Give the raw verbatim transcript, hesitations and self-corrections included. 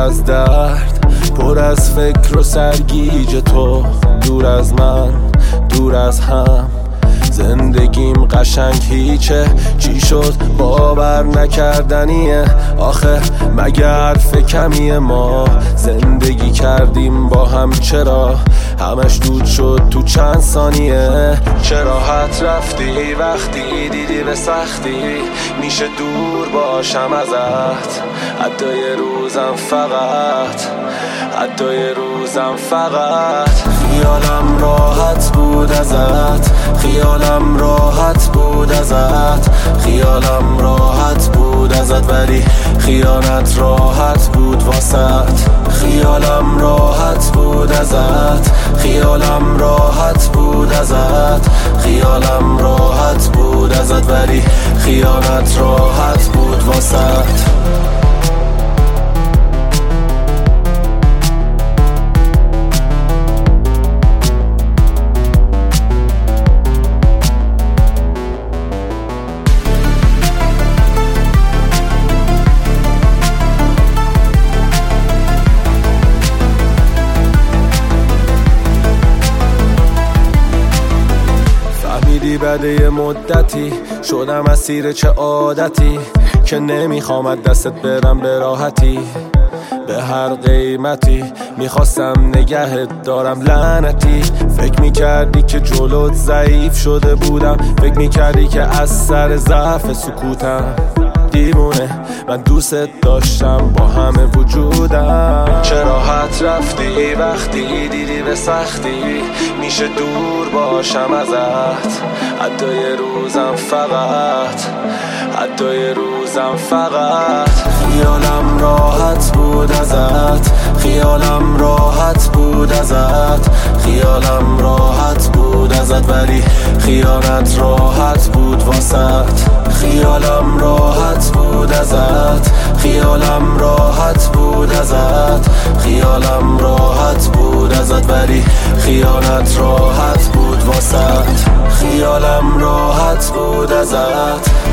از درد، پر از فکر و سرگیج تو، دور از من، دور از هم. زندگیم قشنگ هیچه، چی شد باور نکردنیه. آخه مگه حرف کمیه، ما زندگی کردیم با هم، چرا همش دود شد تو چند ثانیه؟ چرا راحت رفتی وقتی دیدی به سختی میشه دور باشم ازت؟ حتی یه روزم فقط، حتی یه روزم فقط. خیالم راحت بود ازت، خیالم راحت بود ازت، خیالم راحت بود ازت، ولی خیانت راحت بود واسط. خیالم راحت بود ازت، خیالم راحت بود ازت، خیالم راحت بود ازت، ولی خیانت راحت بود واسط. بعد یه مدتی شدم اسیر چه عادتی که نمیخوام دستت برم به راحتی. به هر قیمتی میخواستم نگهت دارم لعنتی. فکر میکردی که جلوت ضعیف شده بودم، فکر میکردی که از سر ضعف سکوتم. دیوونه من دوست داشتم با همه وجودم. چه راحت رفتی وقتی دیدی به سختی میشه دور باشم ازت. حتی یه روزم فقط، حتی یه روزم فقط. خیالم راحت بود ازت، خیالم راحت بود ازت، خیالم راحت بود ازت، ولی خیانت راحت بود واسط. خیالم راحت بود ازت، خیالم راحت بود ازت، خیالم راحت بود ازت، ولی خیانت راحت بود واسط. خیالم راحت بود ازت،